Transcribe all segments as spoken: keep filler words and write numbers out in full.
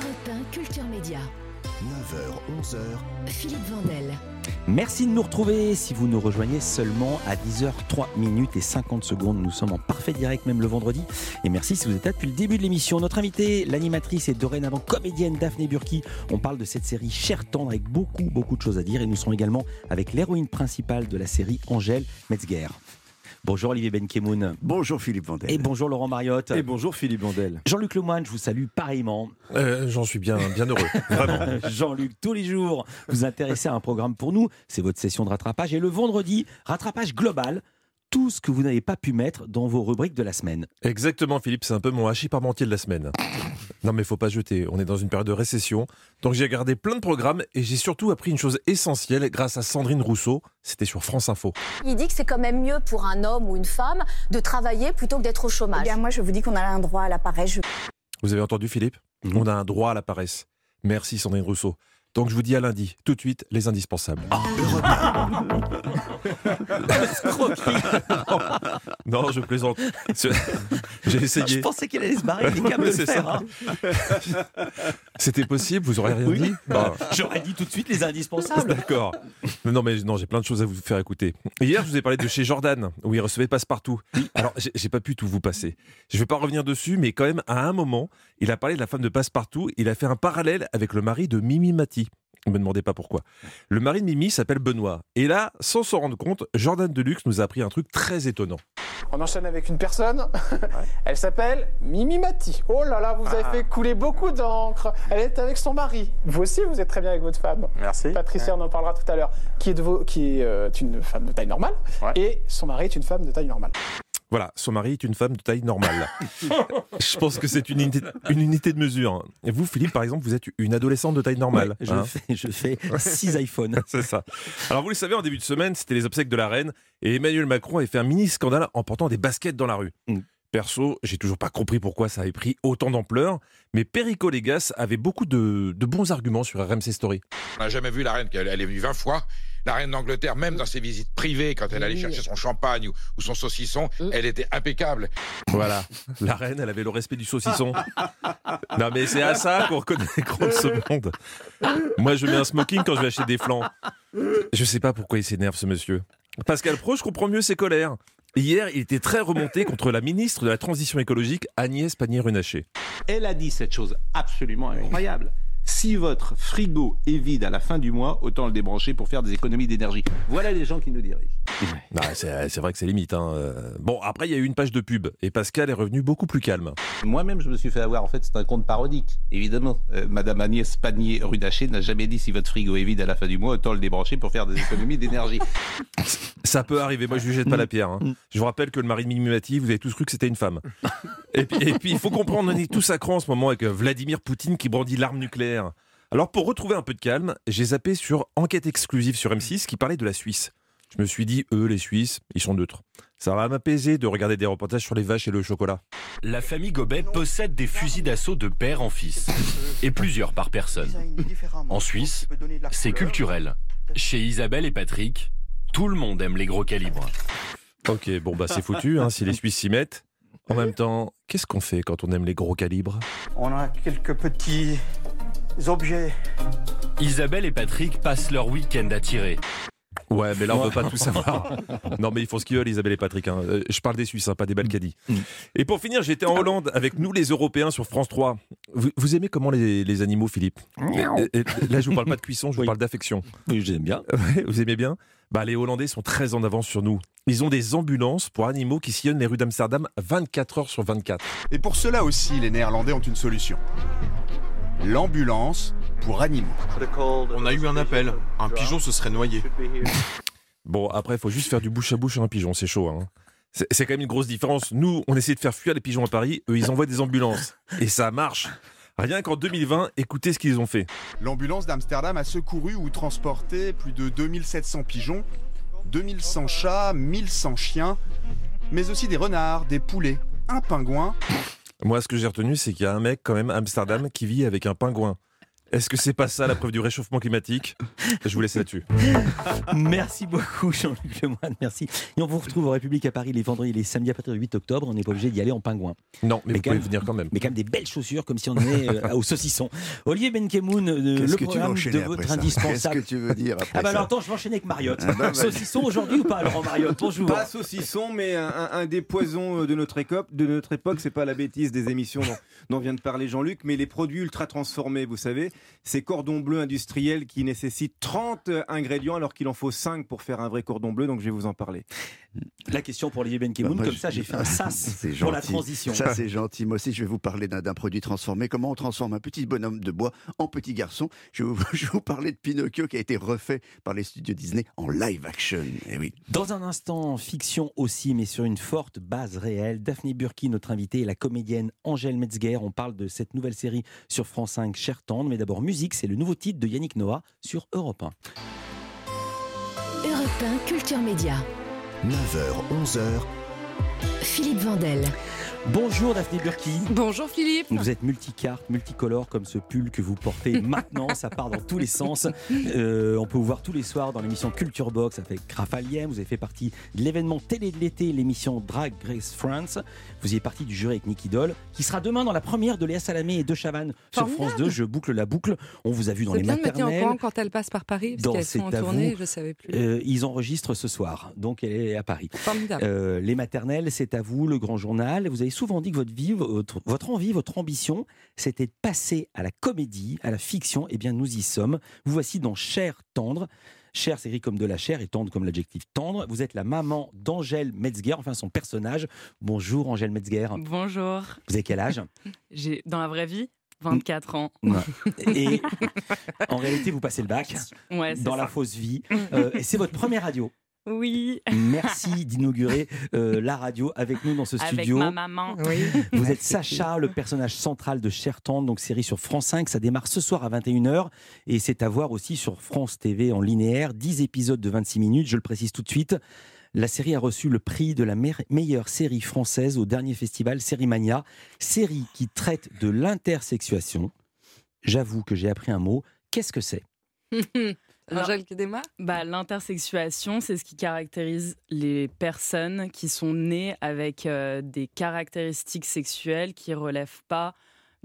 Europe un Culture Média. neuf heures, onze heures. Philippe Vandel. Merci de nous retrouver. Si vous nous rejoignez seulement à dix heures trois minutes et cinquante secondes, nous sommes en parfait direct même le vendredi. Et merci si vous êtes là depuis le début de l'émission. Notre invitée, l'animatrice et dorénavant comédienne Daphné Burki. On parle de cette série Chair tendre avec beaucoup, beaucoup de choses à dire. Et nous serons également avec l'héroïne principale de la série, Angèle Metzger. Bonjour Olivier Benkemoun. Bonjour Philippe Vandel. Et bonjour Laurent Mariotte. Et bonjour Philippe Vandel. Jean-Luc Lemoine, je vous salue pareillement. Euh, j'en suis bien, bien heureux, vraiment. Jean-Luc, tous les jours, vous intéressez à un programme pour nous. C'est votre session de rattrapage. Et le vendredi, rattrapage global. Tout ce que vous n'avez pas pu mettre dans vos rubriques de la semaine. Exactement Philippe, c'est un peu mon hachis parmentier de la semaine. Non mais faut pas jeter, on est dans une période de récession. Donc j'ai regardé plein de programmes et j'ai surtout appris une chose essentielle grâce à Sandrine Rousseau. C'était sur France Info. Il dit que c'est quand même mieux pour un homme ou une femme de travailler plutôt que d'être au chômage. Eh bien, moi, je vous dis qu'on a un droit à la paresse. Je... Vous avez entendu Philippe ? Mmh. On a un droit à la paresse. Merci Sandrine Rousseau. Donc je vous dis à lundi, tout de suite, les indispensables. Non, je plaisante. J'ai essayé. Je pensais qu'elle allait se barrer avec des câbles de fer. Hein. C'était possible, vous aurez rien oui. dit bah. J'aurais dit tout de suite les indispensables. D'accord. Non, mais non, j'ai plein de choses à vous faire écouter. Hier, je vous ai parlé de chez Jordan, où il recevait Passepartout. Alors, j'ai, j'ai pas pu tout vous passer. Je vais pas revenir dessus, mais quand même, à un moment, il a parlé de la femme de Passepartout. Il a fait un parallèle avec le mari de Mimi Mati. Ne me demandez pas pourquoi. Le mari de Mimi s'appelle Benoît. Et là, sans s'en rendre compte, Jordan Deluxe nous a appris un truc très étonnant. On enchaîne avec une personne. Elle s'appelle Mimi Mati. Oh là là, vous avez ah. fait couler beaucoup d'encre. Elle est avec son mari. Vous aussi, vous êtes très bien avec votre femme. Merci. Patricia, ouais. On en parlera tout à l'heure. Qui est, de vos, qui est euh, une femme de taille normale. Ouais. Et son mari est une femme de taille normale. Voilà, son mari est une femme de taille normale. Je pense que c'est une unité, une unité de mesure. Et vous, Philippe, par exemple, vous êtes une adolescente de taille normale. Ouais, je, hein fais, je fais six iPhones. C'est ça. Alors, vous le savez, en début de semaine, c'était les obsèques de la reine. Et Emmanuel Macron avait fait un mini-scandale en portant des baskets dans la rue. Mm. Perso, j'ai toujours pas compris pourquoi ça avait pris autant d'ampleur. Mais Perico Légas avait beaucoup de, de bons arguments sur R M C Story. On n'a jamais vu la reine, elle est venue vingt fois. La reine d'Angleterre, même dans ses visites privées, quand elle allait chercher son champagne ou, ou son saucisson, elle était impeccable. Voilà, la reine, elle avait le respect du saucisson. Non mais c'est à ça qu'on reconnaît les grands de ce monde. Moi, je mets un smoking quand je vais acheter des flancs. Je sais pas pourquoi il s'énerve, ce monsieur. Pascal Pro, je comprends mieux ses colères. Hier, il était très remonté contre la ministre de la Transition écologique, Agnès Pannier-Runacher. Elle a dit cette chose absolument incroyable. Si votre frigo est vide à la fin du mois, autant le débrancher pour faire des économies d'énergie. Voilà les gens qui nous dirigent. Non, c'est, c'est vrai que c'est limite. Hein. Bon, après, il y a eu une page de pub et Pascal est revenu beaucoup plus calme. Moi-même, je me suis fait avoir. En fait, c'est un conte parodique, évidemment. Euh, Madame Agnès Pannier-Runacher n'a jamais dit si votre frigo est vide à la fin du mois, autant le débrancher pour faire des économies d'énergie. Ça peut arriver. Moi, je lui jette pas la pierre. Hein. Je vous rappelle que le mari de Mimi Mati, vous avez tous cru que c'était une femme. Et puis, et puis il faut comprendre, on est tous à cran en ce moment avec Vladimir Poutine qui brandit l'arme nucléaire. Alors, pour retrouver un peu de calme, j'ai zappé sur Enquête exclusive sur M six qui parlait de la Suisse. Je me suis dit, eux, les Suisses, ils sont neutres. Ça va m'apaiser de regarder des reportages sur les vaches et le chocolat. La famille Gobet possède des fusils d'assaut de père en fils. Et plusieurs par personne. En Suisse, c'est culturel. Chez Isabelle et Patrick, tout le monde aime les gros calibres. Ok, bon bah c'est foutu, hein, si les Suisses s'y mettent. En même temps, qu'est-ce qu'on fait quand on aime les gros calibres ? On a quelques petits objets. Isabelle et Patrick passent leur week-end à tirer. Ouais, mais là, on ne peut pas tout savoir. Non, mais ils font ce qu'ils veulent, Isabelle et Patrick. Hein. Je parle des Suisses, hein, pas des Balkadis. Mm. Et pour finir, j'étais en Hollande avec nous, les Européens, sur France trois. Vous, vous aimez comment les, les animaux, Philippe ? et, et, Là, je ne vous parle pas de cuisson, je vous oui. parle d'affection. Oui, j'aime bien. Ouais, vous aimez bien ? Bah, les Hollandais sont très en avance sur nous. Ils ont des ambulances pour animaux qui sillonnent les rues d'Amsterdam vingt-quatre heures sur vingt-quatre. Et pour cela aussi, les Néerlandais ont une solution. L'ambulance pour animaux. On a eu un appel. Un pigeon se serait noyé. Bon, après, il faut juste faire du bouche à bouche à un pigeon, c'est chaud. Hein. C'est, c'est quand même une grosse différence. Nous, on essaie de faire fuir les pigeons à Paris. Eux, ils envoient des ambulances. Et ça marche. Rien qu'en deux mille vingt, écoutez ce qu'ils ont fait. L'ambulance d'Amsterdam a secouru ou transporté plus de deux mille sept cents pigeons, deux mille cent chats, mille cent chiens, mais aussi des renards, des poulets, un pingouin. Moi, ce que j'ai retenu, c'est qu'il y a un mec, quand même, à Amsterdam, qui vit avec un pingouin. Est-ce que c'est pas ça la preuve du réchauffement climatique? Je vous laisse là-dessus. Merci beaucoup Jean-Luc Lemoyne, merci. Et on vous retrouve en République à Paris les vendredis et les samedis à partir du huit octobre. On n'est pas obligé d'y aller en pingouin. Non, mais, mais vous pouvez même, venir quand même. Mais quand même des belles chaussures comme si on est euh, au saucisson. Olivier Benkemoun, euh, le programme de votre indispensable. Qu'est-ce que tu veux dire après Ah bah ça alors attends, je vais enchaîner avec Mariotte. Ah bah, saucisson aujourd'hui ou pas Laurent Mariotte? Bonjour. Pas saucisson, mais un, un, un des poisons de notre époque. De notre époque, c'est pas la bêtise des émissions dont, dont vient de parler Jean-Luc, mais les produits ultra transformés, vous savez, ces cordons bleus industriels qui nécessitent trente ingrédients alors qu'il en faut cinq pour faire un vrai cordon bleu, donc je vais vous en parler. La question pour Olivier Benkemoun, bah, comme je... ça j'ai fait un sas pour gentil. la transition. Ça c'est gentil. Moi aussi je vais vous parler d'un, d'un produit transformé. Comment on transforme un petit bonhomme de bois en petit garçon. Je vais vous, je vais vous parler de Pinocchio qui a été refait par les studios Disney en live action. Eh oui. Dans un instant, fiction aussi, mais sur une forte base réelle. Daphné Burki, notre invitée, et la comédienne Angèle Metzger. On parle de cette nouvelle série sur France cinq, Cher Tendre. Mais d'abord, musique, c'est le nouveau titre de Yannick Noah sur Europe un. Europe un, Culture Média. neuf heures, onze heures. Philippe Vandel. Bonjour Daphné Burki. Bonjour Philippe. Vous êtes multicarte, multicolore comme ce pull que vous portez maintenant, ça part dans tous les sens. Euh, on peut vous voir tous les soirs dans l'émission Culture Box avec Rafalien. Vous avez fait partie de l'événement télé de l'été, l'émission Drag Race France. Vous y êtes partie du jury avec Nicky Doll, qui sera demain dans la première de Léa Salamé et de Chavannes sur France deux. Je boucle la boucle. On vous a vu dans c'est les bien maternelles. De me tenir au courant quand elle passe par Paris, parce qu'elles sont en tournée, je ne savais plus. Euh, ils enregistrent ce soir, donc elle est à Paris. Formidable. Euh, les maternelles, c'est à vous, le grand journal. Vous avez souvent dit que votre vie, votre, votre envie, votre ambition, c'était de passer à la comédie, à la fiction. Eh bien, nous y sommes. Vous voici dans Cher Tendre. Cher s'écrit comme de la chair et tendre comme l'adjectif tendre. Vous êtes la maman d'Angèle Metzger, enfin son personnage. Bonjour Angèle Metzger. Bonjour. Vous avez quel âge? J'ai, dans la vraie vie, vingt-quatre ans. Ouais. Et en réalité, vous passez le bac ouais, dans ça. la fausse vie. Euh, et c'est votre première radio. Oui. Merci d'inaugurer euh, la radio avec nous dans ce studio. Avec ma maman. Oui. Vous êtes Sacha, le personnage central de Cher Tendre, donc série sur France cinq. Ça démarre ce soir à vingt et une heures et c'est à voir aussi sur France T V en linéaire. dix épisodes de vingt-six minutes, je le précise tout de suite. La série a reçu le prix de la me- meilleure série française au dernier festival Sérimania. Série qui traite de l'intersexuation. J'avoue que j'ai appris un mot. Qu'est-ce que c'est? Angèle qui démarre bah, L'intersexuation, c'est ce qui caractérise les personnes qui sont nées avec euh, des caractéristiques sexuelles qui ne relèvent pas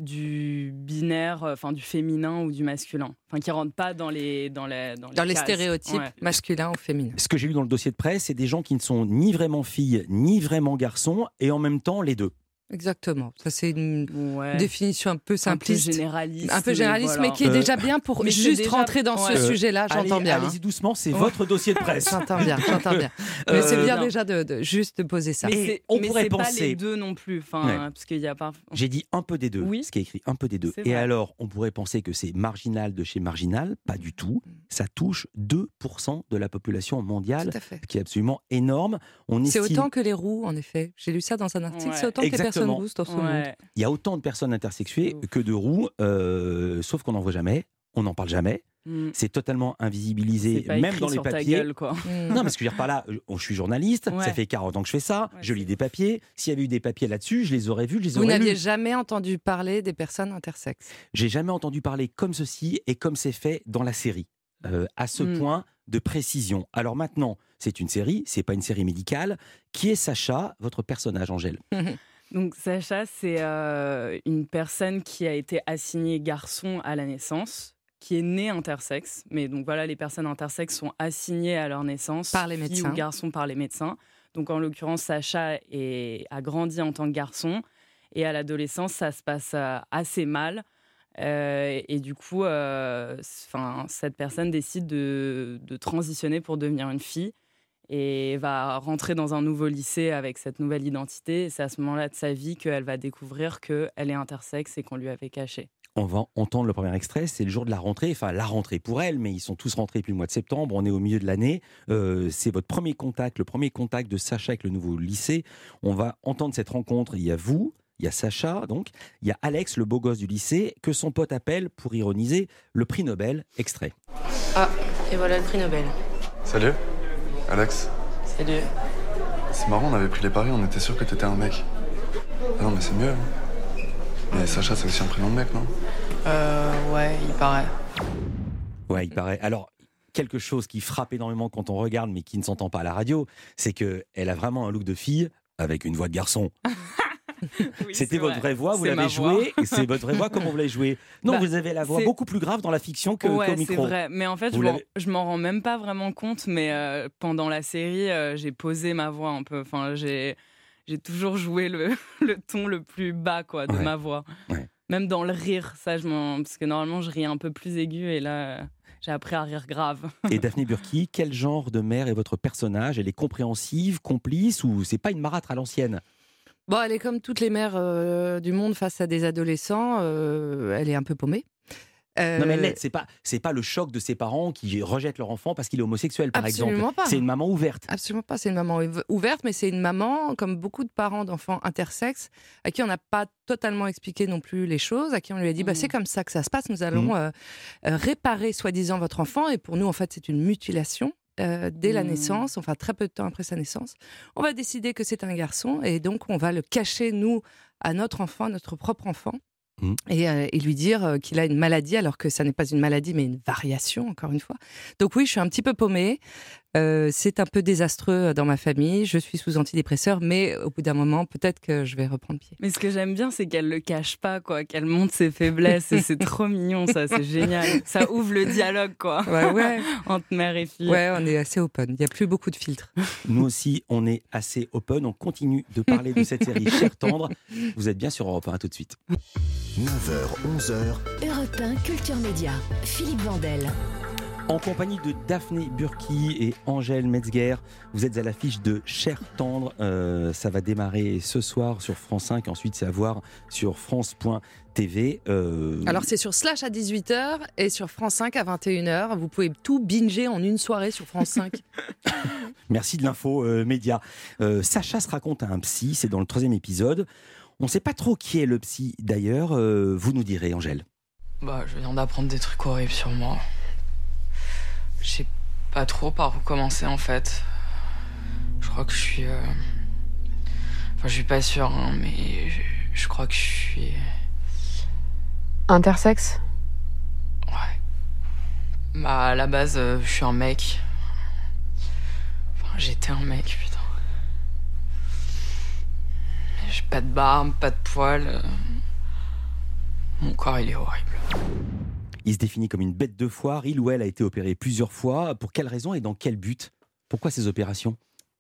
du binaire, enfin euh, du féminin ou du masculin. Enfin, qui ne rentrent pas dans les Dans les, dans les, dans les cases. stéréotypes ouais. masculins ou féminins. Ce que j'ai lu dans le dossier de presse, c'est des gens qui ne sont ni vraiment filles, ni vraiment garçons, et en même temps les deux. Exactement. Ça, c'est une ouais. définition un peu simpliste. Un peu généraliste. Un peu généraliste, mais, voilà. mais qui est Euh, déjà bien pour mais juste déjà... rentrer dans ouais. ce Euh, sujet-là. J'entends allez, bien. Allez-y hein. doucement, c'est Ouais. votre dossier de presse. J'entends bien, j'entends bien. Mais Euh, c'est bien non. déjà de, de juste de poser ça. Mais Et c'est, on mais pourrait c'est penser- pas les deux non plus. Enfin, Ouais. parce qu'il y a pas... J'ai dit un peu des deux, Oui. ce qui est écrit un peu des deux. C'est Et vrai. alors, on pourrait penser que c'est marginal de chez marginal, pas du tout. Ça touche deux pour cent de la population mondiale, Tout à fait. qui est absolument énorme. On C'est estime... autant que les roux, en effet. J'ai lu ça dans un article. Ouais. C'est autant que les personnes Exactement. rousses dans ce monde. Ouais. Il y a autant de personnes intersexuées Ouf. que de roux, euh, sauf qu'on n'en voit jamais, on n'en parle jamais. Mm. C'est totalement invisibilisé, C'est pas même écrit dans les sur ta papiers. gueule, quoi. Mm. Non, mais ce que je veux dire par là, je, je suis journaliste, Ouais. ça fait quarante ans que je fais ça, Ouais, je lis c'est- des papiers. S'il y avait eu des papiers là-dessus, je les aurais vus, je les Vous aurais n'aviez lus. jamais entendu parler des personnes intersexes. J'ai jamais entendu parler comme ceci et comme c'est fait dans la série, euh, à ce Mm. point de précision. Alors maintenant, c'est une série, c'est pas une série médicale. Qui est Sacha, votre personnage, Angèle? Donc Sacha, c'est euh, une personne qui a été assignée garçon à la naissance, qui est née intersexe. Mais donc voilà, les personnes intersexes sont assignées à leur naissance Par les filles médecins. ou garçons par les médecins. Donc en l'occurrence, Sacha est, a grandi en tant que garçon et à l'adolescence, ça se passe euh, assez mal. Euh, et du coup, euh, cette personne décide de, de transitionner pour devenir une fille et va rentrer dans un nouveau lycée avec cette nouvelle identité. Et c'est à ce moment-là de sa vie qu'elle va découvrir qu'elle est intersexe et qu'on lui avait caché. On va entendre le premier extrait, c'est le jour de la rentrée, enfin la rentrée pour elle, mais ils sont tous rentrés depuis le mois de septembre, on est au milieu de l'année. Euh, c'est votre premier contact, le premier contact de Sacha avec le nouveau lycée. On va entendre cette rencontre, il y a vous, il y a Sacha, donc, il y a Alex, le beau gosse du lycée, que son pote appelle, pour ironiser, le prix Nobel, extrait. Ah, et voilà le prix Nobel. Salut, Alex. Salut. C'est marrant, on avait pris les paris, on était sûr que t'étais un mec. Ah non, mais c'est mieux. Hein. Mais Sacha, c'est aussi un prénom de mec, non? Euh, ouais, il paraît. Ouais, il paraît. Alors, quelque chose qui frappe énormément quand on regarde, mais qui ne s'entend pas à la radio, c'est qu'elle a vraiment un look de fille avec une voix de garçon. Oui, C'était votre vrai. vraie voix, vous C'est l'avez ma jouée, voix. et c'est votre vraie voix, comment vous l'avez jouée? Non, Bah, vous avez la voix c'est- beaucoup plus grave dans la fiction que, ouais, qu'au micro. c'est vrai. Mais en fait, Vous je m'en, l'avez- je m'en rends même pas vraiment compte. Mais euh, pendant la série, euh, j'ai posé ma voix un peu. Enfin, j'ai, j'ai toujours joué le, le ton le plus bas, quoi, de Ouais. ma voix. Ouais. Même dans le rire, ça, je m'en, parce que normalement, je ris un peu plus aigu, et là, euh, j'ai appris à rire grave. Et Daphné Burki, quel genre de mère est votre personnage? Elle est compréhensive, complice, ou c'est pas une marâtre à l'ancienne? Bon, elle est comme toutes les mères euh, du monde face à des adolescents. euh, elle est un peu paumée. Euh, Non mais elle l'est, c'est pas, c'est pas le choc de ses parents qui rejettent leur enfant parce qu'il est homosexuel, par Absolument exemple. pas. C'est une maman ouverte. Absolument pas, c'est une maman ouv- ouverte, mais c'est une maman, comme beaucoup de parents d'enfants intersexes, à qui on n'a pas totalement expliqué non plus les choses, à qui on lui a dit, bah, c'est comme ça que ça se passe, nous allons Mmh. euh, euh, réparer soi-disant votre enfant, et pour nous, en fait, c'est une mutilation. euh, dès la Mmh. naissance, enfin très peu de temps après sa naissance, on va décider que c'est un garçon, et donc on va le cacher, nous, à notre enfant, à notre propre enfant. Mmh. Et, euh, et lui dire euh, qu'il a une maladie, alors que ça n'est pas une maladie, mais une variation, encore une fois. Donc oui, je suis un petit peu paumée. Euh, c'est un peu désastreux dans ma famille. Je suis sous antidépresseur, mais au bout d'un moment, peut-être que je vais reprendre pied. Mais ce que j'aime bien, c'est qu'elle le cache pas, quoi, qu'elle montre ses faiblesses, et c'est trop mignon, ça, c'est génial. Ça ouvre le dialogue, quoi, Ouais, ouais. entre mère et fille. Ouais, on est assez open. Il n'y a plus beaucoup de filtres. Nous aussi, on est assez open. On continue de parler de cette série Cher Tendre. Vous êtes bien sur Europe un, à tout de suite. neuf heures, onze heures. Europe un, Culture Média. Philippe Vandel. En compagnie de Daphné Burki et Angèle Metzger, vous êtes à l'affiche de Cher Tendre. Euh, ça va démarrer ce soir sur France cinq. Ensuite, c'est à voir sur France point T V. Euh... Alors, c'est sur Slash à dix-huit heures et sur France cinq à vingt et une heures. Vous pouvez tout binger en une soirée sur France cinq. Merci de l'info euh, média. Euh, Sacha se raconte à un psy, c'est dans le troisième épisode. On ne sait pas trop qui est le psy d'ailleurs. Euh, vous nous direz, Angèle. Bah, je viens d'apprendre des trucs horribles sur moi. Je sais pas trop par où commencer en fait. Je crois que je suis. euh, Enfin, je suis pas sûre, hein, mais je, je crois que je suis. Intersexe? Bah, à la base, euh, je suis un mec. Enfin, j'étais un mec, putain. J'ai pas de barbe, pas de poils. euh. Mon corps, il est horrible. Il se définit comme une bête de foire. Il ou elle a été opéré plusieurs fois. Pour quelle raison et dans quel but? Pourquoi ces opérations?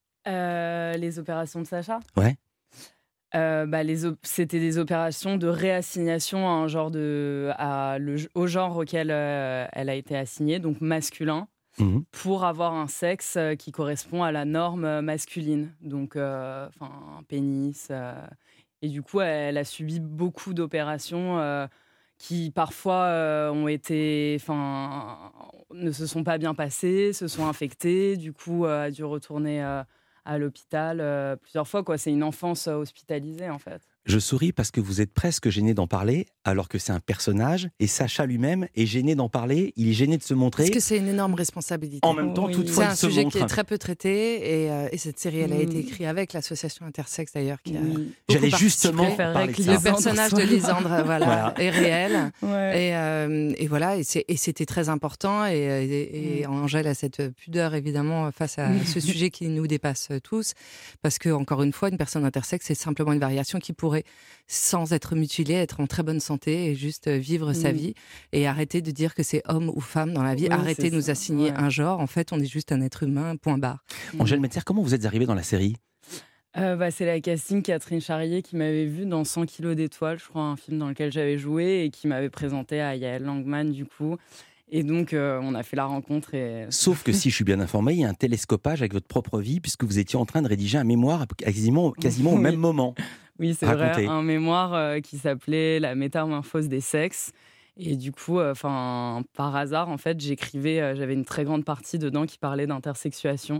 Euh, les opérations de Sacha? Ouais. Euh, bah, les op- c'était des opérations de réassignation à un genre de, à le, au genre auquel euh, elle a été assignée, donc masculin, Mmh. pour avoir un sexe euh, qui correspond à la norme euh, masculine, donc euh, enfin un pénis. euh. Et du coup, elle a subi beaucoup d'opérations euh, qui parfois euh, ont été, enfin, ne se sont pas bien passées, se sont infectées. Du coup, euh, a dû retourner euh, à l'hôpital euh, plusieurs fois. Quoi, c'est une enfance euh, hospitalisée en fait. Je souris parce que vous êtes presque gêné d'en parler, alors que c'est un personnage, et Sacha lui-même est gêné d'en parler, il est gêné de se montrer. Parce que c'est une énorme responsabilité. En même temps, Oui. toutefois, c'est il un se sujet montre. qui est très peu traité, et, euh, et cette série, elle a Mm. été écrite avec l'association Intersexe d'ailleurs, qui a Oui. beaucoup J'allais participé. justement parler de ça. Le personnage de Lisandre, voilà, Voilà. est réel, Ouais. et, euh, et voilà, et, c'est- et c'était très important, et, et, et Angèle a cette pudeur évidemment face à ce sujet qui nous dépasse tous, parce que encore une fois, une personne intersexe, c'est simplement une variation qui pourrait, sans être mutilée, être en très bonne santé et juste vivre sa Mm. vie, et arrêter de dire que c'est homme ou femme dans la vie, Oui, arrêter c'est de nous ça, assigner ouais. un genre. En fait, on est juste un être humain, point barre. Angèle Metzger, comment vous êtes arrivée dans la série? Euh, bah, c'est la casting Catherine Charrier qui m'avait vue dans cent kilos d'étoiles, je crois, un film dans lequel j'avais joué, et qui m'avait présenté à Yael Langman, du coup. Et donc, euh, on a fait la rencontre. Et... Sauf que si je suis bien informé, il y a un télescopage avec votre propre vie, puisque vous étiez en train de rédiger un mémoire à- quasiment, quasiment au Oui. même moment. Oui, c'est Racontez. vrai, un mémoire euh, qui s'appelait La métamorphose des sexes. Et du coup, euh, enfin, par hasard, en fait, j'écrivais, euh, j'avais une très grande partie dedans qui parlait d'intersexuation.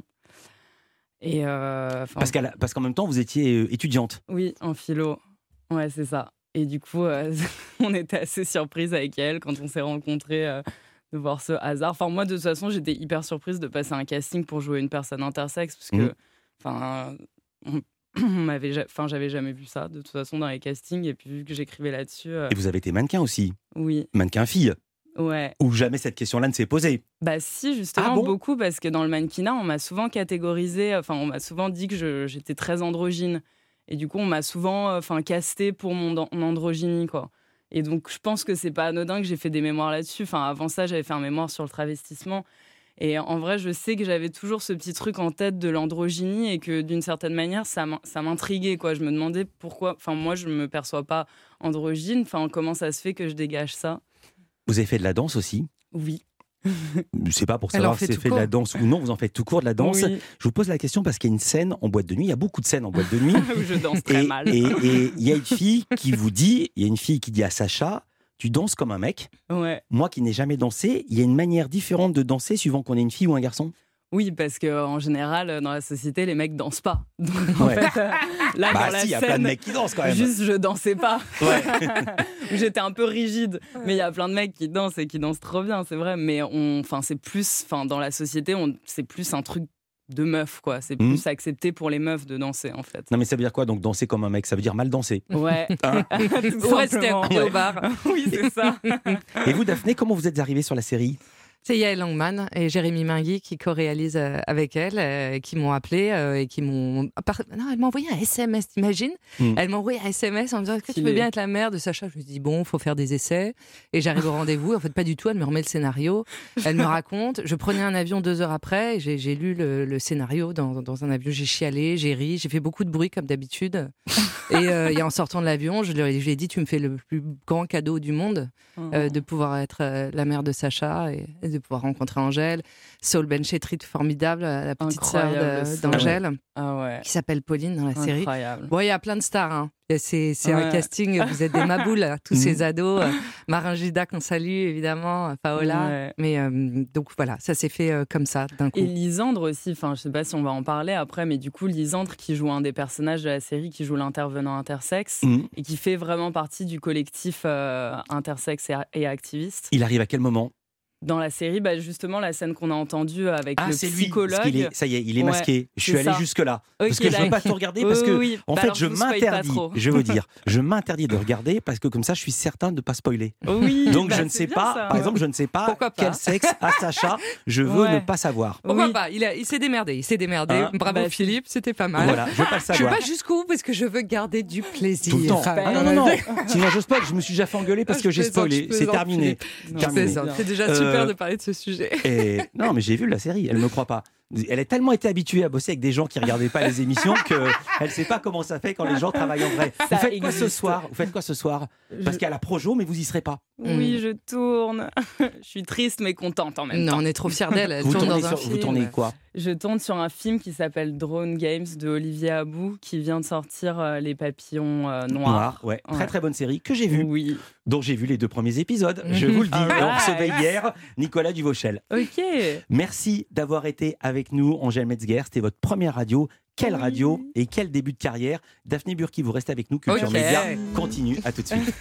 Et euh, enfin, Parce, qu'à la- parce qu'en même temps, vous étiez euh, étudiante. oui, en philo. Ouais, c'est ça. Et du coup, euh, on était assez surprise avec elle quand on s'est rencontrés euh, de voir ce hasard. Enfin, moi, de toute façon, j'étais hyper surprise de passer un casting pour jouer une personne intersexe, parce que, Mhm. enfin, on- on m'avait, ja- enfin, j'avais jamais vu ça de toute façon dans les castings. Et puis vu que j'écrivais là-dessus, euh, Et vous avez été mannequin aussi. oui, Mannequin fille. ouais. Ou jamais cette question-là ne s'est posée. Bah si, justement, Ah bon beaucoup, parce que dans le mannequinat, on m'a souvent catégorisé, enfin, on m'a souvent dit que je- j'étais très androgyne. Et du coup, on m'a souvent euh, enfin, casté pour mon, dan- mon androgynie, quoi. Et donc, je pense que c'est pas anodin que j'ai fait des mémoires là-dessus. Enfin, avant ça, j'avais fait un mémoire sur le travestissement. Et en vrai, je sais que j'avais toujours ce petit truc en tête de l'androgynie et que d'une certaine manière, ça m'in- ça m'intriguait, quoi. Je me demandais pourquoi. Enfin, moi, je me perçois pas androgyne. Enfin, comment ça se fait que je dégage ça? Vous avez fait de la danse aussi. Oui. Je sais pas pour Elle en savoir fait si vous tout avez fait de la court. danse ou non, vous en faites tout court de la danse. Oui. Je vous pose la question parce qu'il y a une scène en boîte de nuit, il y a beaucoup de scènes en boîte de nuit. Où je danse très et, mal. et- et il y a une fille qui vous dit, il y a une fille qui dit à Sacha, tu danses comme un mec. Ouais. Moi qui n'ai jamais dansé, il y a une manière différente de danser suivant qu'on est une fille ou un garçon. Oui, parce qu'en général, dans la société, les mecs dansent pas. Donc, en Ouais. fait, euh, là, Bah dans la si, il y a scène, plein de mecs qui dansent quand même. juste, je dansais pas. Ouais. J'étais un peu rigide. Mais il y a plein de mecs qui dansent et qui dansent trop bien, c'est vrai. Mais on, enfin, c'est plus, enfin, dans la société, on, c'est plus un truc de meuf, quoi. C'est Mhm. plus accepté pour les meufs de danser, en fait. Non mais ça veut dire quoi donc danser comme un mec? Ça veut dire mal danser. Ouais. Hein Tout Ou rester simplement. au bar. Oui, c'est ça. Et vous Daphné, comment vous êtes arrivée sur la série? C'est Yael Langman et Jérémy Mingui qui co-réalisent euh, avec elle, euh, qui m'ont appelé euh, et qui m'ont. par- Non, elle m'a envoyé un S M S, t'imagines Mm. Elle m'a envoyé un S M S en me disant: est-ce que tu Stylé. veux bien être la mère de Sacha? Je me dis: bon, faut faire des essais. Et j'arrive au rendez-vous. En fait, pas du tout. Elle me remet le scénario. Elle me raconte. Je prenais un avion deux heures après. Et j'ai, j'ai lu le, le scénario dans, dans un avion. J'ai chialé, j'ai ri, j'ai fait beaucoup de bruit comme d'habitude. Et, euh, et en sortant de l'avion, je lui ai je lui ai dit: tu me fais le plus grand cadeau du monde, euh, de pouvoir être euh, la mère de Sacha et, et de pouvoir rencontrer Angèle. Saul Benchetrit, formidable, la petite sœur Incroyable, de- ça. d'Angèle, Ah ouais. qui s'appelle Pauline dans la série. Incroyable. Bon, il y a plein de stars. Hein. Et C'est, c'est un Ouais. casting, vous êtes des maboules, hein, tous ces ados. euh, Marin Gida qu'on salue, évidemment, euh, Paola. Ouais. Mais euh, donc voilà, ça s'est fait euh, comme ça, d'un coup. Et Lisandre aussi, enfin je sais pas si on va en parler après, mais du coup Lisandre qui joue un des personnages de la série, qui joue l'intervenant intersexe Mhm. et qui fait vraiment partie du collectif euh, intersexe et, et activiste. Il arrive à quel moment? Dans la série, bah, justement la scène qu'on a entendue avec Ah le c'est lui, psychologue. parce qu'il est, ça y est, il est Ouais, masqué. Je suis c'est allé ça. jusque là Ok, parce que je veux d'accord. pas tout regarder Oui, parce que oui, en bah fait alors, je je vous spoil pas m'interdis. trop. Je veux dire, je m'interdis de regarder parce que comme ça je suis certain de pas spoiler. Oui, Donc bah, je ne c'est sais bien, pas, ça. par exemple, je ne sais pas Pourquoi pas quel sexe a Sacha. Je veux Ouais. ne pas savoir. Pourquoi Oui. pas il, a- il s'est démerdé, il s'est démerdé. Hein Bravo Bah, Philippe, c'était pas mal. Voilà, je veux pas le Je vais savoir. pas jusqu'au bout parce que je veux garder du plaisir. Tout le temps. Ah non, non, non. Ouais. Sinon, je spoil. Je me suis déjà fait engueuler parce Je que j'ai plaisante, spoilé. je C'est plaisante, terminé. Philippe. Non, Terminé. C'est ça. C'est déjà Euh, super de parler de ce sujet. Et non, mais j'ai vu la série. Elle me croit pas. Elle a tellement été habituée à bosser avec des gens qui regardaient pas les émissions que elle sait pas comment ça fait quand les gens travaillent en vrai. Ça Vous faites quoi ce existe. soir Vous faites quoi ce soir Parce Je- qu'il y a la Projo, mais vous y serez pas. Oui, je tourne. Je suis triste mais contente en même Non, temps. on est trop fiers d'elle. Elle Vous tourne tournez, dans un sur- film. vous tournez quoi Je tourne sur un film qui s'appelle Drone Games de Olivier Abou, qui vient de sortir euh, Les Papillons euh, Noirs. Noir, ouais. Très Ouais. très bonne série que j'ai vue. Oui. Dont j'ai vu les deux premiers épisodes. Je vous le dis. Alright. On recevait hier Nicolas Duvauchel. Ok. Merci d'avoir été avec nous, Angèle Metzger. C'était votre première radio. Quelle Oui. radio et quel début de carrière. Daphné Burki, vous restez avec nous. Culture Ok. Média continue. À tout de suite.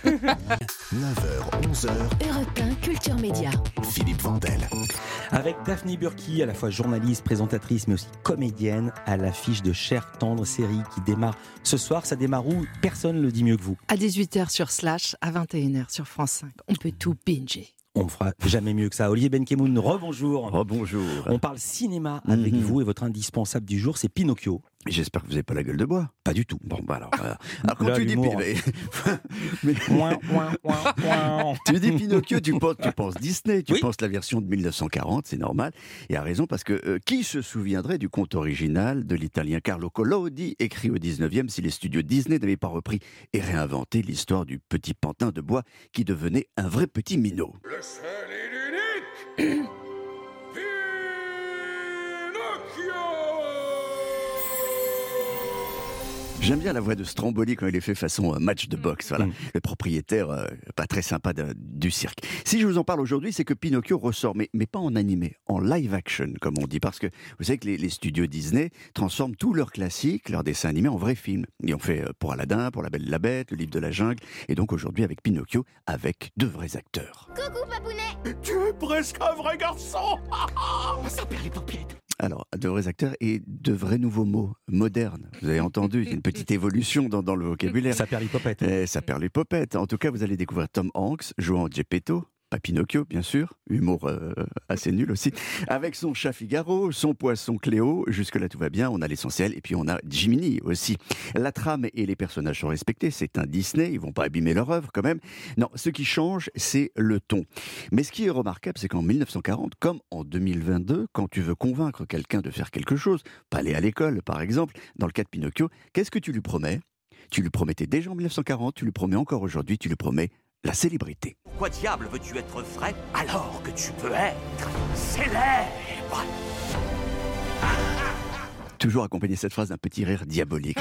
neuf heures, onze heures, Europe un Culture Média. Philippe Vandel. Avec Daphné Burki, à la fois journaliste, présentatrice, mais aussi comédienne, à l'affiche de Chère Tendre, série qui démarre ce soir. Ça démarre où? Personne ne le dit mieux que vous. À dix-huit heures sur Slash, à vingt et une heures sur France cinq. On peut tout binger. On ne fera jamais mieux que ça. Olivier Benkemoun, rebonjour. Rebonjour. On parle cinéma avec Mhm. vous et votre indispensable du jour, c'est Pinocchio. J'espère que vous n'avez pas la gueule de bois. Pas du tout. Bon, bah alors. euh, alors quand Là, tu dis, l'humour. mais, mais- Ouin, ouin, ouin, ouin. tu dis Pinocchio, tu penses, tu penses Disney, tu Oui. penses la version de mille neuf cent quarante, c'est normal. Et à raison, parce que euh, qui se souviendrait du conte original de l'italien Carlo Collodi, écrit au dix-neuvième, si les studios Disney n'avaient pas repris et réinventé l'histoire du petit pantin de bois qui devenait un vrai petit minot. Le seul et l'unique J'aime bien la voix de Stromboli quand il est fait façon euh, match de boxe. Voilà, Mm. le propriétaire euh, pas très sympa de- du cirque. Si je vous en parle aujourd'hui, c'est que Pinocchio ressort, mais, mais pas en animé, en live action, comme on dit. Parce que vous savez que les, les studios Disney transforment tous leurs classiques, leurs dessins animés, en vrais films. Ils ont fait euh, pour Aladdin, pour La Belle et la Bête, Le Livre de la Jungle, et donc aujourd'hui avec Pinocchio, avec de vrais acteurs. Coucou, papounet. Tu es presque un vrai garçon. Ça perd les paupiètes. Alors, de vrais acteurs et de vrais nouveaux mots modernes. Vous avez entendu, il y a une petite évolution dans, dans le vocabulaire. Ça perd l'hypopète. Eh, ça perd l'hypopète. En tout cas, vous allez découvrir Tom Hanks jouant Geppetto. Pas Pinocchio, bien sûr, humour euh, assez nul aussi, avec son chat Figaro, son poisson Cléo, jusque-là tout va bien, on a l'essentiel, et puis on a Jiminy aussi. La trame et les personnages sont respectés, c'est un Disney, ils vont pas abîmer leur œuvre quand même. Non, ce qui change, c'est le ton. Mais ce qui est remarquable, c'est qu'en dix-neuf cent quarante, comme en deux mille vingt-deux, quand tu veux convaincre quelqu'un de faire quelque chose, pas aller à l'école par exemple, dans le cas de Pinocchio, qu'est-ce que tu lui promets ? Tu lui promettais déjà en dix-neuf cent quarante, tu lui promets encore aujourd'hui, tu lui promets la célébrité. Pourquoi diable veux-tu être vrai alors que tu peux être célèbre? Toujours accompagner cette phrase d'un petit rire diabolique.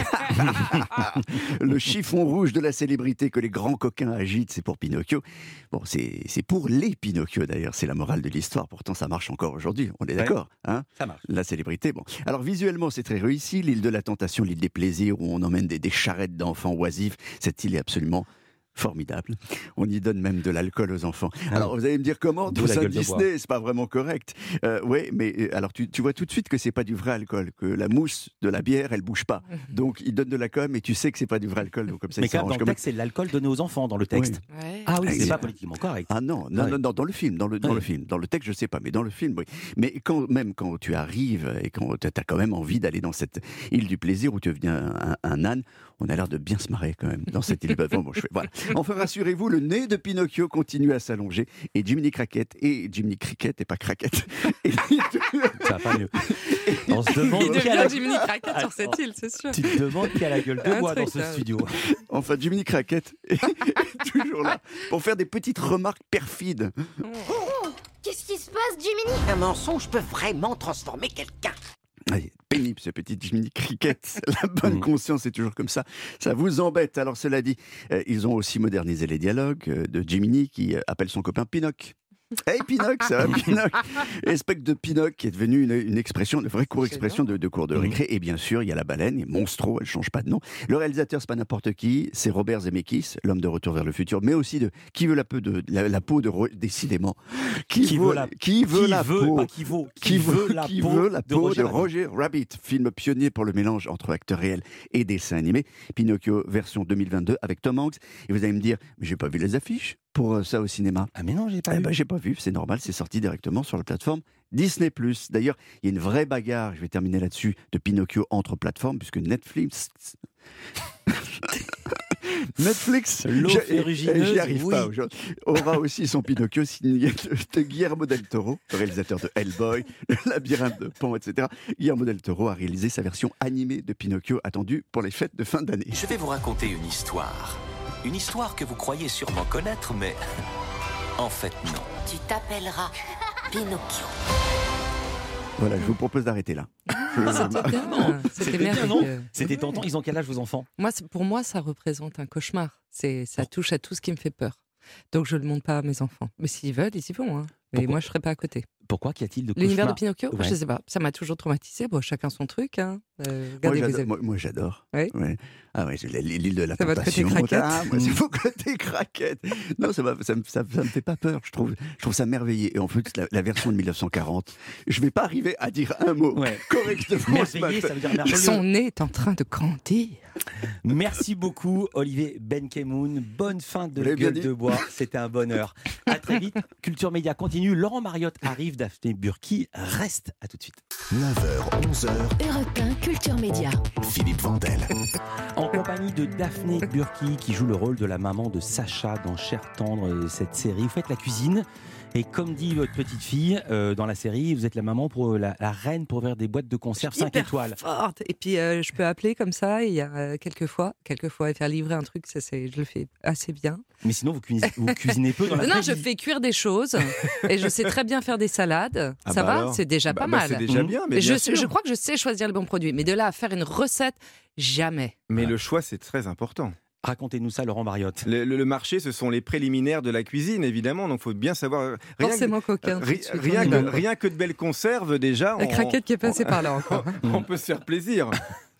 Le chiffon rouge de la célébrité que les grands coquins agitent, c'est pour Pinocchio. Bon, c'est, c'est pour les Pinocchio d'ailleurs, c'est la morale de l'histoire. Pourtant, ça marche encore aujourd'hui, on est d'accord, hein ? Ça marche. La célébrité, bon. Alors visuellement, c'est très réussi. L'île de la tentation, l'île des plaisirs, où on emmène des, des charrettes d'enfants oisifs. Cette île est absolument formidable. On y donne même de l'alcool aux enfants. Alors vous allez me dire comment tout ça Disney, c'est pas vraiment correct. Euh, ouais, mais alors tu, tu vois tout de suite que c'est pas du vrai alcool, que la mousse de la bière elle bouge pas. Donc ils donnent de la com et tu sais que c'est pas du vrai alcool. Donc comme ça. Mais quand même, dans le texte, c'est l'alcool donné aux enfants dans le texte. Oui. Ouais. Ah oui, c'est pas politiquement correct. Ah non, non, ouais. non, non, dans le film, dans le dans ouais. le film, dans le texte je sais pas, mais dans le film oui. Mais quand même quand tu arrives et quand tu as quand même envie d'aller dans cette île du plaisir où tu deviens un, un âne, on a l'air de bien se marrer quand même dans cette île. Bon, bon, je fais, voilà. Enfin rassurez-vous. Le nez de Pinocchio continue à s'allonger et Jiminy Cricket et Jiminy Cricket et pas Craquette. Et... Ça va pas mieux. On se demande il qui a la... Jiminy Cricket sur cette île, c'est sûr. Tu te demandes qui a la gueule de bois dans ce studio. Enfin, Jiminy Cricket est toujours là pour faire des petites remarques perfides. Oh, qu'est-ce qui se passe, Jiminy? Un mensonge peut vraiment transformer quelqu'un. Allez, pénible ce petit Jiminy Cricket. La bonne conscience est toujours comme ça. Ça vous embête. Alors cela dit, euh, ils ont aussi modernisé les dialogues euh, de Jiminy qui euh, appelle son copain Pinoc. Hey Pinoc, ça va Pinoc? Espèce de Pinoc qui est devenu une, une expression, une vraie cour expression de, de cours de récré. Et bien sûr, il y a la baleine, Monstro, elle change pas de nom. Le réalisateur, c'est pas n'importe qui, c'est Robert Zemeckis, l'homme de Retour vers le futur, mais aussi de qui veut la peau de la, la peau de décidément. Qui, qui veut, veut la qui veut qui la veut, peau pas qui vaut, qui, qui veut, veut la qui peau, veut la de peau Roger de Roger Rabbit, film pionnier pour le mélange entre acteurs réels et dessins animés. Pinocchio version deux mille vingt-deux avec Tom Hanks. Et vous allez me dire, mais j'ai pas vu les affiches pour ça au cinéma. Ah mais non, j'ai pas eh vu. Ben, j'ai pas vu, c'est normal, c'est sorti directement sur la plateforme Disney plus. D'ailleurs, il y a une vraie bagarre, je vais terminer là-dessus, de Pinocchio entre plateformes, puisque Netflix... Netflix, L'eau j'y ferrugineuse, j'y arrive oui. pas aujourd'hui, aura aussi son Pinocchio signé de Guillermo del Toro, le réalisateur de Hellboy, Le labyrinthe de Pan, et cetera. Guillermo del Toro a réalisé sa version animée de Pinocchio attendue pour les fêtes de fin d'année. Je vais vous raconter une histoire. Une histoire que vous croyez sûrement connaître, mais en fait non. Tu t'appelleras Pinocchio. Voilà, je vous propose d'arrêter là. C'était bien, C'était bien, non C'était tentant. Ils ont quel âge vos enfants? Moi, c'est- pour moi, ça représente un cauchemar. C'est, ça touche à tout ce qui me fait peur. Donc, je ne le montre pas à mes enfants. Mais s'ils veulent, ils y vont. Hein. Mais Pourquoi moi, je ne serai pas à côté. Pourquoi qu'y a-t-il de L'univers de cauchemar? Pinocchio, Ouais. je ne sais pas. Ça m'a toujours traumatisé. Bon, chacun son truc. Hein. Euh, Moi, regardez, vous j'adore. avez- Moi, moi, j'adore. Oui. Ouais. Ah ouais, c'est l'île de la C'est votre côté tentation. craquette. Ah, moi, c'est mon côté craquette. Non, ça, m'a- ça, me- ça, ça me fait pas peur. Je trouve, je trouve ça merveilleux. Et en fait, la, la version de dix-neuf cent quarante, je vais pas arriver à dire un mot Ouais. correctement. ce Merveilleux, matin. ça veut dire merveilleux. Son nez est en train de grandir. Merci beaucoup, Olivier Benkemoun. Bonne fin de Vous l'avez bien gueule dit. de bois. C'était un bonheur. À très vite. Culture Média continue. Laurent Mariotte arrive. Daphné Burki reste. À tout de suite. neuf heures, onze heures, Europe un Culture Média. Philippe Vandel. En compagnie de Daphné Burki, qui joue le rôle de la maman de Sacha dans Cher Tendre, euh, cette série. Vous faites la cuisine. Et comme dit votre petite fille euh, dans la série, vous êtes la maman pour la, la reine pour ouvrir des boîtes de conserve cinq Hyper étoiles. forte. Et puis, euh, je peux appeler comme ça. Il y a euh, quelques fois, quelques fois, et faire livrer un truc, ça, c'est, je le fais assez bien. Mais sinon, vous cuisinez, vous cuisinez peu dans la Non, vraie je vie. fais cuire des choses et je sais très bien faire des salades. Ah ça bah va, alors. c'est déjà Bah, pas bah, mal. c'est déjà bien, mais Et je, bien sais- sûr. je crois que je sais choisir les bons produits. Mais de là à faire une recette, jamais. Mais le choix, c'est très important. Racontez-nous ça, Laurent Mariotte. Le, le- le marché, ce sont les préliminaires de la cuisine, évidemment. Donc, il faut bien savoir. Rien Forcément que, coquin. tout de ri- suite, rien, on y que, va. rien que de belles conserves, déjà. La on- craquette qui est passée par là encore. on peut se faire plaisir.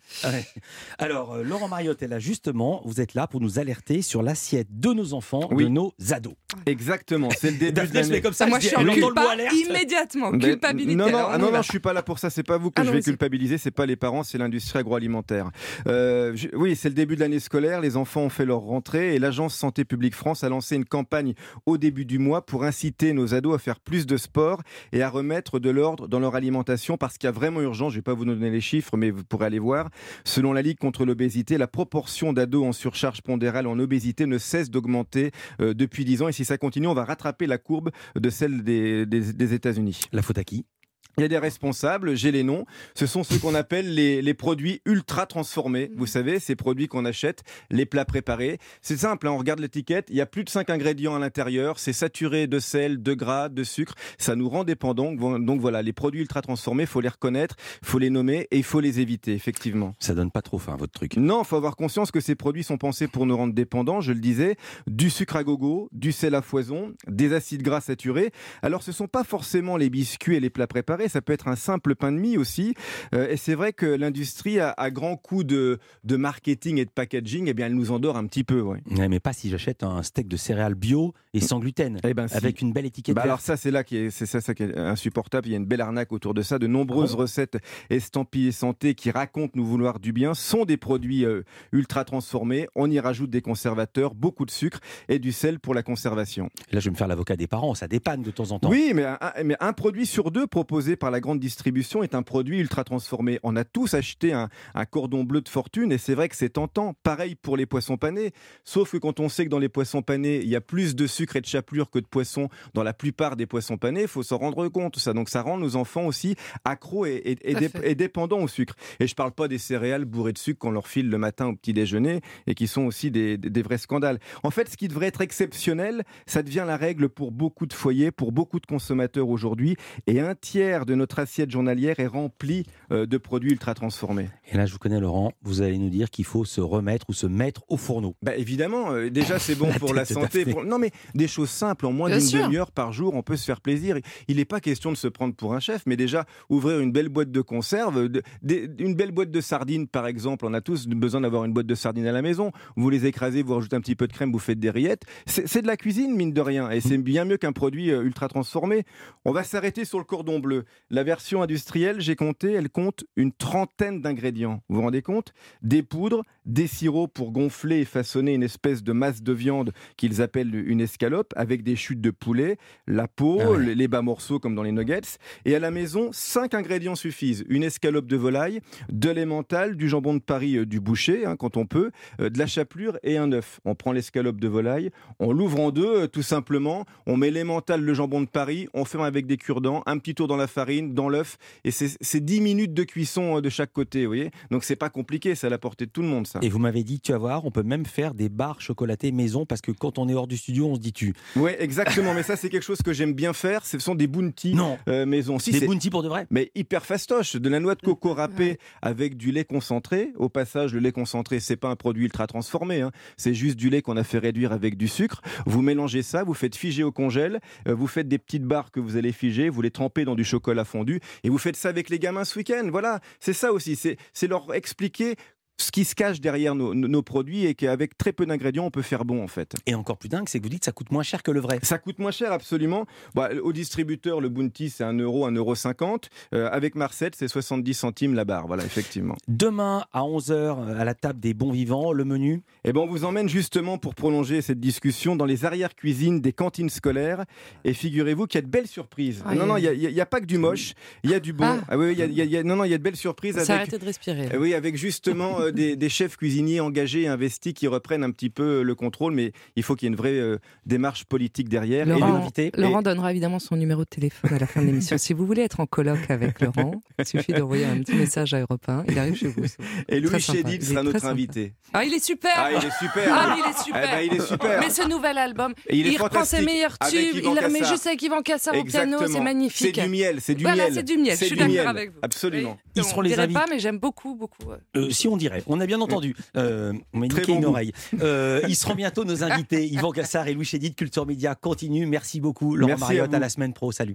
Ouais. Alors, euh, Laurent Mariotte est là justement. Vous êtes là pour nous alerter sur l'assiette de nos enfants, Oui. de nos ados. Exactement, c'est le début de Daphné se l'année. met comme ça. Moi, je je suis dis, en elle entend le mot culpa alerte. immédiatement. Ben, Culpabilité. Non, non, alors, ah on non, y va. non, je suis pas là pour ça. C'est pas vous que je vais Allons-y. culpabiliser. C'est pas les parents, c'est l'industrie agroalimentaire. Euh, je- oui, c'est le début de l'année scolaire. Les enfants ont fait leur rentrée et l'agence Santé publique France a lancé une campagne au début du mois pour inciter nos ados à faire plus de sport et à remettre de l'ordre dans leur alimentation parce qu'il y a vraiment urgence. Je vais pas vous donner les chiffres, mais vous pourrez aller voir. Selon la Ligue contre l'obésité, la proportion d'ados en surcharge pondérale en obésité ne cesse d'augmenter euh, depuis dix ans. Et si ça continue, on va rattraper la courbe de celle des, des, des États-Unis. La faute à qui ? Il y a des responsables, j'ai les noms. Ce sont ceux qu'on appelle les, les produits ultra transformés. Vous savez, ces produits qu'on achète, les plats préparés. C'est simple, hein, on regarde l'étiquette, il y a plus de cinq ingrédients à l'intérieur. C'est saturé de sel, de gras, de sucre. Ça nous rend dépendants. Donc voilà, les produits ultra transformés, il faut les reconnaître, il faut les nommer et il faut les éviter, effectivement. Ça donne pas trop faim, votre truc. Non, il faut avoir conscience que ces produits sont pensés pour nous rendre dépendants, je le disais. Du sucre à gogo, du sel à foison, des acides gras saturés. Alors ce ne sont pas forcément les biscuits et les plats préparés, ça peut être un simple pain de mie aussi. Euh, et c'est vrai que l'industrie, à, à grands coups de, de marketing et de packaging, eh bien, elle nous endort un petit peu. Ouais. Ouais, mais pas si j'achète un steak de céréales bio et sans gluten, eh ben, si. avec une belle étiquette Bah verte. alors ça, c'est là qui est, c'est ça, ça qui est insupportable. Il y a une belle arnaque autour de ça. De nombreuses Oh. recettes estampillées santé qui racontent nous vouloir du bien sont des produits euh, ultra transformés. On y rajoute des conservateurs, beaucoup de sucre et du sel pour la conservation. Là, je vais me faire l'avocat des parents, ça dépanne de temps en temps. Oui, mais un, mais un produit sur deux proposé par la grande distribution est un produit ultra transformé. On a tous acheté un, un cordon bleu de fortune et c'est vrai que c'est tentant. Pareil pour les poissons panés. Sauf que quand on sait que dans les poissons panés, il y a plus de sucre et de chapelure que de poissons dans la plupart des poissons panés, il faut s'en rendre compte. Ça. Donc ça rend nos enfants aussi accros et, et, et, dé, et dépendants au sucre. Et je parle pas des céréales bourrées de sucre qu'on leur file le matin au petit déjeuner et qui sont aussi des, des, des vrais scandales. En fait, ce qui devrait être exceptionnel, ça devient la règle pour beaucoup de foyers, pour beaucoup de consommateurs aujourd'hui. Et un tiers de notre assiette journalière est remplie euh, de produits ultra transformés. Et là, je vous connais, Laurent, vous allez nous dire qu'il faut se remettre ou se mettre au fourneau. Bah évidemment, euh, déjà c'est bon La pour la tête de santé. Daphné. Pour... Non mais des choses simples, en moins Bien d'une sûr. demi-heure par jour, on peut se faire plaisir. Il n'est pas question de se prendre pour un chef, mais déjà ouvrir une belle boîte de conserve, de, de, une belle boîte de sardines par exemple. On a tous besoin d'avoir une boîte de sardines à la maison. Vous les écrasez, vous rajoutez un petit peu de crème, vous faites des rillettes. C'est, c'est de la cuisine mine de rien, et c'est bien mieux qu'un produit euh, ultra transformé. On va s'arrêter sur le cordon bleu. La version industrielle, j'ai compté, elle compte une trentaine d'ingrédients. Vous vous rendez compte ? Des poudres, des sirops pour gonfler et façonner une espèce de masse de viande qu'ils appellent une escalope, avec des chutes de poulet, la peau, Ah ouais. les bas morceaux comme dans les nuggets. Et à la maison, cinq ingrédients suffisent. Une escalope de volaille, de l'emmental, du jambon de Paris euh, du boucher, hein, quand on peut, euh, de la chapelure et un œuf. On prend l'escalope de volaille, on l'ouvre en deux, euh, tout simplement. On met l'emmental, le jambon de Paris, on ferme avec des cure-dents, un petit tour dans la farine, dans l'œuf, et c'est, c'est dix minutes de cuisson euh, de chaque côté, vous voyez. Donc c'est pas compliqué, c'est à la portée de tout le monde, ça. Et vous m'avez dit, tu vas voir, on peut même faire des barres chocolatées maison, parce que quand on est hors du studio, on se dit tu. Oui, exactement, mais ça c'est quelque chose que j'aime bien faire, ce sont des bounty Non. euh, maison. Si, Des c'est- bounty pour de vrai. Mais hyper fastoche, de la noix de coco râpée avec du lait concentré. Au passage, le lait concentré, c'est pas un produit ultra transformé, hein. C'est juste du lait qu'on a fait réduire avec du sucre. Vous mélangez ça, vous faites figer au congèle, euh, vous faites des petites barres que vous allez figer, vous les trempez dans du chocolat fondu et vous faites ça avec les gamins ce week-end. Voilà, c'est ça aussi, c'est, c'est leur expliquer ce qui se cache derrière nos, nos- nos produits et qu'avec très peu d'ingrédients, on peut faire bon en fait. Et encore plus dingue, c'est que vous dites que ça coûte moins cher que le vrai. Ça coûte moins cher, absolument. Bah, au distributeur, le Bounty, c'est un euro, un euro cinquante. Euh, avec Marcette, c'est soixante-dix centimes la barre. Voilà, effectivement. Demain, à onze heures, à la table des bons vivants, le menu. Eh ben, on vous emmène justement pour prolonger cette discussion dans les arrière-cuisines des cantines scolaires. Et figurez-vous qu'il y a de belles surprises. Ah, non, y- non, il n'y a, a pas que du moche. Il y a du bon. Ah. Ah oui, il y a, il y a- il y a- non, non, il y a de belles surprises. Ça avec, arrêtez de respirer. Eh oui, avec justement euh, des, des chefs cuisiniers engagés et investis qui reprennent un petit peu le contrôle. Mais il faut qu'il y ait une vraie euh, démarche politique derrière. Laurent, et l'invité. Laurent donnera évidemment son numéro de téléphone à la fin de l'émission. Si vous voulez être en colloque avec Laurent, il suffit d'envoyer un petit message à Europe un. Il arrive chez vous. Et Louis Très sympa. Chédid Il est sera très notre sympa. invité. Ah, il est super. Ah, il est super. Ah, il est super. Eh ben, il est super. Mais ce nouvel album, Et il est il reprend ses fantastique. meilleurs Avec tubes, Yvan il le remet Cassar. juste avec Yvan Cassar au piano, Exactement. c'est magnifique. C'est du miel, c'est du voilà, miel. c'est du miel, C'est je suis du d'accord miel. avec vous. Absolument. Ils On seront les dirait invités. pas, mais j'aime beaucoup, beaucoup. ouais. Euh, si on dirait, on a bien entendu. Euh, on m'a Très niqué bon une goût. oreille. Euh, ils seront bientôt nos invités. Yvan Cassar et Louis Chédid, Culture Média continue. Merci beaucoup. Laurent Merci à Mariotte, à vous. la semaine pro. Salut.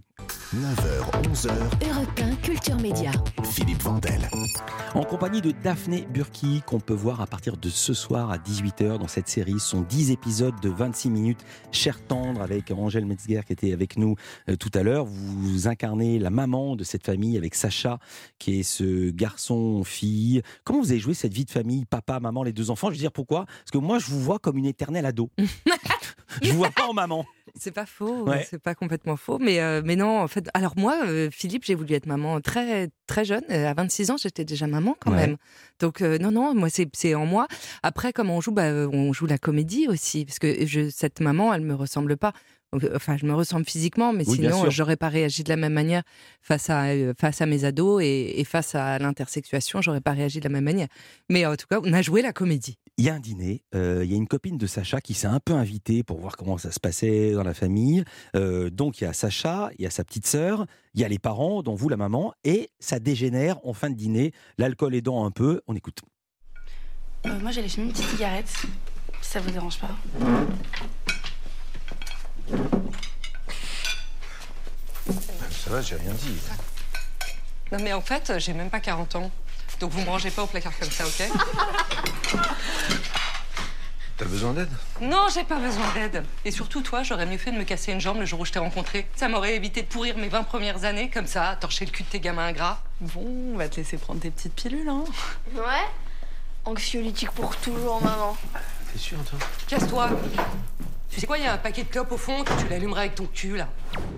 neuf heures, onze heures, Europe un Culture Média. Philippe Vandel. En compagnie de Daphné Burki, qu'on peut voir à partir de ce soir à dix-huit heures dans cette série. Ce sont dix épisodes de vingt-six minutes, Cher tendre, avec Angèle Metzger qui était avec nous euh, tout à l'heure. Vous incarnez la maman de cette famille avec Sacha, qui est ce garçon-fille. Comment vous avez joué cette vie de famille, papa, maman, les deux enfants? Je veux dire, pourquoi? Parce que moi, je vous vois comme une éternelle ado. Je vous vois pas en maman. C'est pas faux, Ouais. c'est pas complètement faux, mais, euh, mais non, en fait, alors moi, euh, Philippe, j'ai voulu être maman très, très jeune, euh, à vingt-six ans, j'étais déjà maman quand Ouais. même. Donc euh, non, non, moi c'est, c'est en moi. Après, comment on joue, bah, euh, on joue la comédie aussi, parce que je, cette maman, elle me ressemble pas. Enfin, je me ressemble physiquement, mais Oui, bien sinon, sûr. j'aurais pas réagi de la même manière face à, euh, face à mes ados et, et face à l'intersexuation, j'aurais pas réagi de la même manière. Mais en tout cas, on a joué la comédie. Il y a un dîner, euh, il y a une copine de Sacha qui s'est un peu invitée pour voir comment ça se passait dans la famille. Euh, donc il y a Sacha, il y a sa petite sœur, il y a les parents, dont vous, la maman, et ça dégénère en fin de dîner, l'alcool aidant un peu. On écoute. Euh, moi, j'allais fumer une petite cigarette, si ça vous dérange pas. Ça va, j'ai rien dit. Non mais en fait, j'ai même pas quarante ans. Donc vous me rangez pas au placard comme ça, ok? T'as besoin d'aide? Non, j'ai pas besoin d'aide. Et surtout, toi, j'aurais mieux fait de me casser une jambe le jour où je t'ai rencontré. Ça m'aurait évité de pourrir mes vingt premières années, comme ça, à torcher le cul de tes gamins ingrats. Bon, on va te laisser prendre tes petites pilules, hein. Ouais. Anxiolytique pour toujours, maman. T'es sûr, toi? Casse-toi. Tu sais quoi, il y a un paquet de clopes au fond, que tu l'allumeras avec ton cul, là.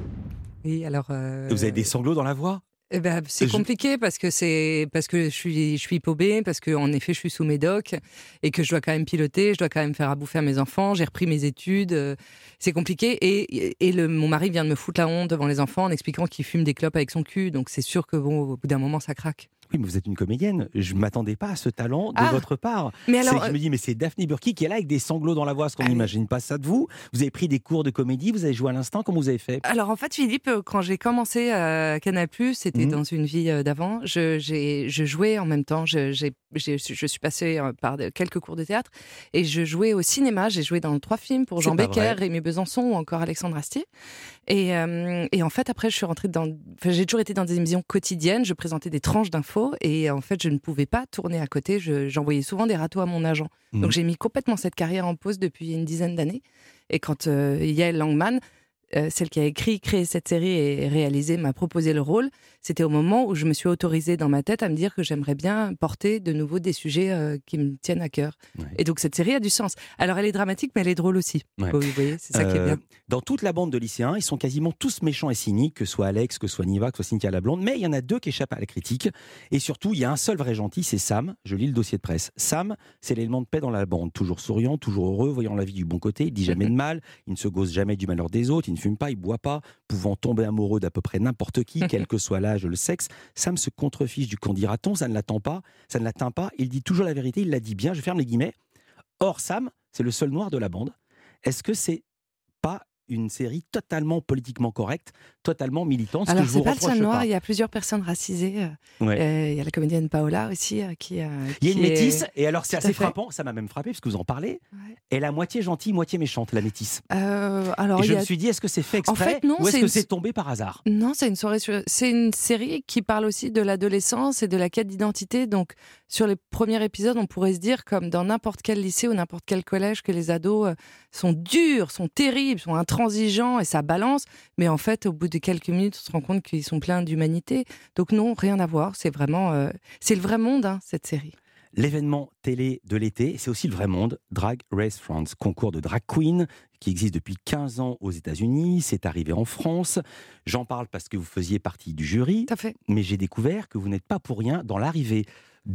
Oui, alors... euh, Vous avez des sanglots dans la voix? Eh ben, c'est Je- compliqué parce que c'est parce que je suis je suis paumée, parce que en effet je suis sous médoc et que je dois quand même piloter, je dois quand même faire à bouffer à mes enfants, j'ai repris mes études, euh, c'est compliqué et et le mon mari vient de me foutre la honte devant les enfants en expliquant qu'il fume des clopes avec son cul, donc c'est sûr que bon au bout d'un moment ça craque. Oui, mais vous êtes une comédienne. Je ne m'attendais pas à ce talent de Ah. votre part. Mais alors, C'est que je euh, me dis, mais c'est Daphné Burki qui est là avec des sanglots dans la voix, parce qu'on Ah oui. n'imagine pas ça de vous. Vous avez pris des cours de comédie, vous avez joué à l'instant, comment vous avez fait? Alors en fait, Philippe, euh, quand j'ai commencé à Canal+, c'était Mhm. dans une vie euh, d'avant, je, j'ai, je jouais en même temps, je, j'ai, j'ai- je suis passée euh, par de- quelques cours de théâtre et je jouais au cinéma, j'ai joué dans trois films pour C'est Jean pas Becker, vrai. Rémi Besançon ou encore Alexandre Astier. Et, euh, et en fait, après, je suis rentrée dans... Enfin, j'ai toujours été dans des émissions quotidiennes, je présentais des tranches d'infos et en fait, je ne pouvais pas tourner à côté, je- j'envoyais souvent des râteaux à mon agent. Mhm. Donc j'ai mis complètement cette carrière en pause depuis une dizaine d'années. Et quand euh, Yael Langman, euh, celle qui a écrit, créé cette série et réalisé, m'a proposé le rôle, c'était au moment où je me suis autorisée dans ma tête à me dire que j'aimerais bien porter de nouveau des sujets euh, qui me tiennent à cœur. Ouais. Et donc cette série a du sens. Alors elle est dramatique, mais elle est drôle aussi. Ouais. Oui, vous voyez, c'est ça qui est Euh, bien. Dans toute la bande de lycéens, ils sont quasiment tous méchants et cyniques, que ce soit Alex, que ce soit Niva, que ce soit Cynthia la Blonde, mais il y en a deux qui échappent à la critique. Et surtout, il y a un seul vrai gentil, c'est Sam. Je lis le dossier de presse. Sam, c'est l'élément de paix dans la bande. Toujours souriant, toujours heureux, voyant la vie du bon côté, il dit jamais de mal, il ne se gausse jamais du malheur des autres, il ne fume pas, il boit pas, pouvant tomber amoureux d'à peu près n'importe qui, quel que soit l'âge, le sexe. Sam se contrefiche du qu'en dira-t-on, ça ne l'attend pas, ça ne l'atteint pas, il dit toujours la vérité, il la dit bien, je ferme les guillemets. Or, Sam, c'est le seul noir de la bande. Est-ce que c'est pas une série totalement politiquement correcte, totalement militante? ce Alors que je c'est vous pas le seul reproche noir, pas. il y a plusieurs personnes racisées. euh, Ouais. euh, Il y a la comédienne Paola aussi euh, qui... euh, Il y a une qui est- métisse, et alors c'est Tout à assez fait. frappant, ça m'a même frappé, parce que vous en parlez. Elle est à moitié gentille, moitié méchante, la métisse. Euh, alors, et il je y a- me suis dit, est-ce que c'est fait En exprès, fait, non, ou est-ce c'est que une- c'est tombé par hasard? Non, c'est une soirée sur... c'est une série qui parle aussi de l'adolescence et de la quête d'identité. Donc, sur les premiers épisodes, on pourrait se dire, comme dans n'importe quel lycée ou n'importe quel collège, que les ados euh, sont durs, sont terribles, sont intransigeants et ça balance. Mais en fait, au bout de quelques minutes, on se rend compte qu'ils sont pleins d'humanité. Donc non, rien à voir. C'est vraiment, euh, c'est le vrai monde, hein, cette série. L'événement télé de l'été, c'est aussi le vrai monde, Drag Race France, concours de drag queen qui existe depuis quinze ans aux États-Unis, c'est arrivé en France. J'en parle parce que vous faisiez partie du jury, mais j'ai découvert que vous n'êtes pas pour rien dans l'arrivée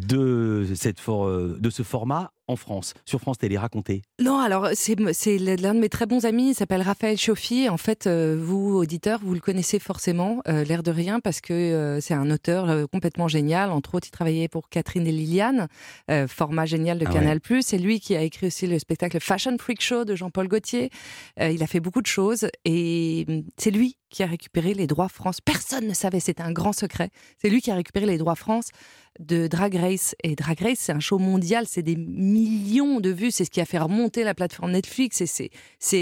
de, cette for- de ce format en France, sur France Télé. Racontez. Non, alors c'est c'est l'un de mes très bons amis, il s'appelle Raphaël Chauffier. En fait, euh, vous, auditeurs, vous le connaissez forcément, euh, l'air de rien, parce que euh, c'est un auteur euh, complètement génial. Entre autres, il travaillait pour Catherine et Liliane, euh, format génial de Ah Canal+. C'est lui qui a écrit aussi le spectacle Fashion Freak Show de Jean-Paul Gaultier. Euh, il a fait beaucoup de choses et hum, c'est lui qui a récupéré les droits France. Personne ne savait, c'était un grand secret. C'est lui qui a récupéré les droits France de Drag Race. Et Drag Race, c'est un show mondial, c'est des millions de vues, c'est ce qui a fait remonter la plateforme Netflix. Et c'est, c'est,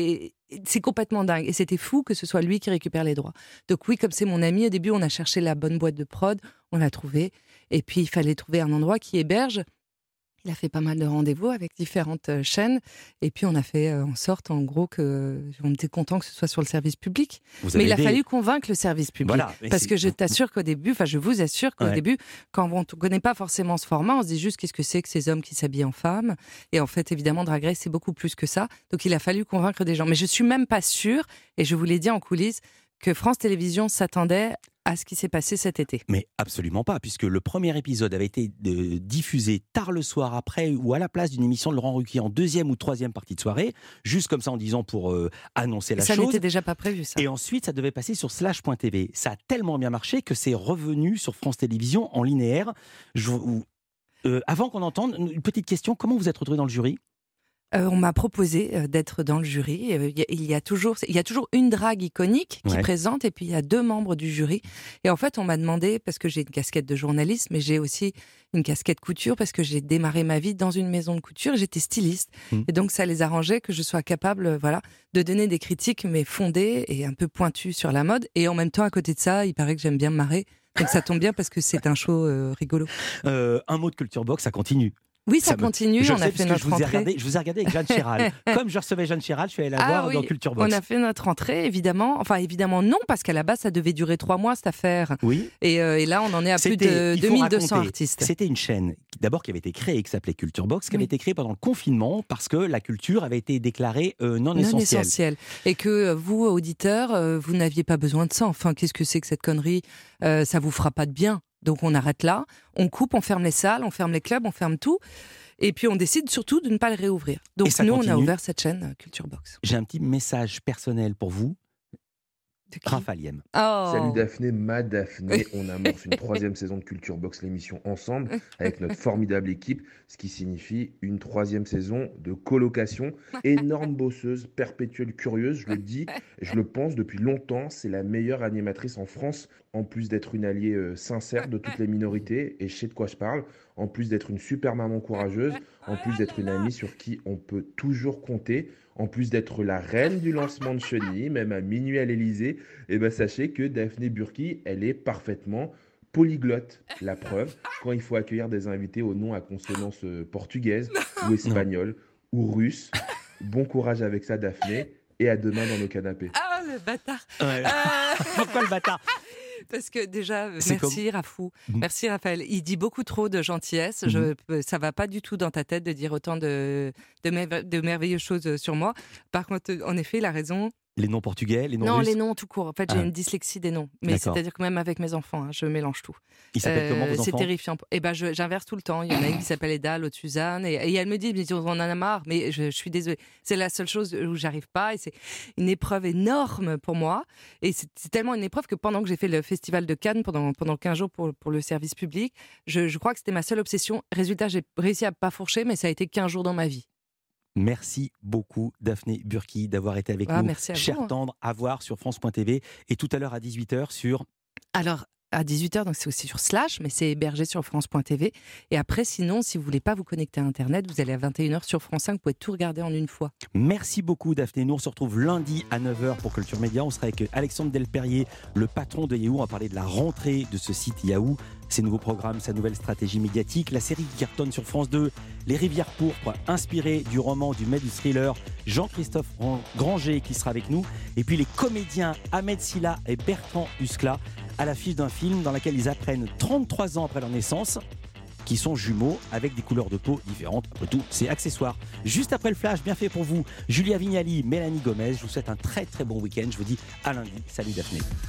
c'est complètement dingue. Et c'était fou que ce soit lui qui récupère les droits. Donc oui, comme c'est mon ami, au début, on a cherché la bonne boîte de prod, on l'a trouvée. Et puis, il fallait trouver un endroit qui héberge. Il a fait pas mal de rendez-vous avec différentes euh, chaînes. Et puis, on a fait euh, en sorte, en gros, qu'on était content que ce soit sur le service public. Vous Mais il a aidé. fallu convaincre le service public. Voilà, parce c'est... que je t'assure qu'au début, enfin, je vous assure qu'au ouais. début, quand on ne connaît pas forcément ce format, on se dit juste qu'est-ce que c'est que ces hommes qui s'habillent en femmes. Et en fait, évidemment, Drag Race, c'est beaucoup plus que ça. Donc, il a fallu convaincre des gens. Mais je suis même pas sûre, et je vous l'ai dit en coulisses, que France Télévisions s'attendait à ce qui s'est passé cet été. Mais absolument pas, puisque le premier épisode avait été euh, diffusé tard le soir après ou à la place d'une émission de Laurent Ruquier en deuxième ou troisième partie de soirée, juste comme ça en disant pour euh, annoncer la ça chose. Ça n'était déjà pas prévu, ça. Et ensuite, ça devait passer sur slash point t v. Ça a tellement bien marché que c'est revenu sur France Télévisions en linéaire. Je, euh, avant qu'on entende, une petite question, comment vous êtes retrouvé dans le jury ? Euh, on m'a proposé euh, d'être dans le jury. Euh, il, y a, il, y a toujours, il y a toujours une drague iconique qui ouais. présente et puis il y a deux membres du jury. Et en fait, on m'a demandé, parce que j'ai une casquette de journaliste, mais j'ai aussi une casquette couture parce que j'ai démarré ma vie dans une maison de couture. J'étais styliste. Mmh. Et donc, ça les arrangeait que je sois capable euh, voilà, de donner des critiques, mais fondées et un peu pointues sur la mode. Et en même temps, à côté de ça, il paraît que j'aime bien me marrer. Donc, ça tombe bien parce que c'est un show euh, rigolo. Euh, un mot de Culture Box, ça continue. Oui, ça, ça continue. Me... On a fait notre je vous ai entrée. Regardé, je vous ai regardé avec Jeanne Chéral. Comme je recevais Jeanne Chéral, je suis allé la ah, voir oui. dans Culture Box. On a fait notre entrée, évidemment. Enfin, évidemment, non, parce qu'à la base, ça devait durer trois mois, cette affaire. Oui. Et, euh, et là, on en est à plus de deux mille deux cents artistes. C'était une chaîne, d'abord, qui avait été créée, qui s'appelait Culture Box, qui oui. avait été créée pendant le confinement, parce que la culture avait été déclarée euh, non, non essentielle. essentielle. Et que vous, auditeurs, euh, vous n'aviez pas besoin de ça. Enfin, qu'est-ce que c'est que cette connerie euh, Ça vous fera pas de bien. Donc, on arrête là, on coupe, on ferme les salles, on ferme les clubs, on ferme tout. Et puis on décide surtout de ne pas le réouvrir. Donc nous, continue. on a ouvert cette chaîne Culture Box. J'ai un petit message personnel pour vous. Raphaël Yem. Oh. Salut Daphné, ma Daphné. On amorce une troisième saison de Culture Box, l'émission ensemble, avec notre formidable équipe, ce qui signifie une troisième saison de colocation. Énorme bosseuse, perpétuelle curieuse, je le dis, je le pense depuis longtemps, c'est la meilleure animatrice en France, en plus d'être une alliée euh, sincère de toutes les minorités, et je sais de quoi je parle, en plus d'être une super maman courageuse, en plus d'être une amie sur qui on peut toujours compter, en plus d'être la reine du lancement de chenilles, même à minuit à l'Elysée, et ben sachez que Daphné Burki, elle est parfaitement polyglotte. La preuve, quand il faut accueillir des invités au nom à consonance portugaise, ou espagnole, ou russe, bon courage avec ça Daphné, et à demain dans nos canapés. Ah, le bâtard ouais. euh... Pourquoi le bâtard? Parce que déjà, c'est merci comme... Rafou, merci Raphaël. Il dit beaucoup trop de gentillesse. Mm-hmm. Je, ça va pas du tout dans ta tête de dire autant de, de, mer- de merveilleuses choses sur moi. Par contre, en effet, il a raison. Les noms portugais, les noms Non, russes. les noms tout court. En fait, j'ai ah. une dyslexie des noms. Mais D'accord. c'est-à-dire que même avec mes enfants, hein, je mélange tout. Ils s'appellent euh, comment vos enfants? C'est terrifiant. Et ben, je, j'inverse tout le temps. Il y en a une qui s'appelle Eda, l'autre Suzanne. Et, et elle me dit, mais on en a marre. Mais je, je suis désolée. C'est la seule chose où j'arrive pas. Et c'est une épreuve énorme pour moi. Et c'est, c'est tellement une épreuve que pendant que j'ai fait le festival de Cannes, pendant, pendant quinze jours pour, pour le service public, je, je crois que c'était ma seule obsession. Résultat, j'ai réussi à pas fourcher, mais ça a été quinze jours dans ma vie. Merci beaucoup Daphné Burki d'avoir été avec ah, nous. Merci à Cher vous. Tendre, à voir sur France point t v et tout à l'heure à dix-huit heures sur... Alors, à dix-huit heures, donc c'est aussi sur Slash, mais c'est hébergé sur France point t v. Et après, sinon, si vous voulez pas vous connecter à Internet, vous allez à vingt et une heures sur France cinq, vous pouvez tout regarder en une fois. Merci beaucoup Daphné. Nous, on se retrouve lundi à neuf heures pour Culture Média. On sera avec Alexandre Delperrier, le patron de Yahoo. On va parler de la rentrée de ce site Yahoo, ses nouveaux programmes, sa nouvelle stratégie médiatique, la série qui cartonne sur France deux, Les Rivières pourpres, inspirée du roman du maître du thriller Jean-Christophe Granger qui sera avec nous. Et puis les comédiens Ahmed Silla et Bertrand Huskla à l'affiche d'un film dans lequel ils apprennent trente-trois ans après leur naissance qu'ils sont jumeaux avec des couleurs de peau différentes. Après tout, c'est accessoire. Juste après le flash, bien fait pour vous, Julia Vignali, Mélanie Gomez. Je vous souhaite un très très bon week-end. Je vous dis à lundi. Salut Daphné.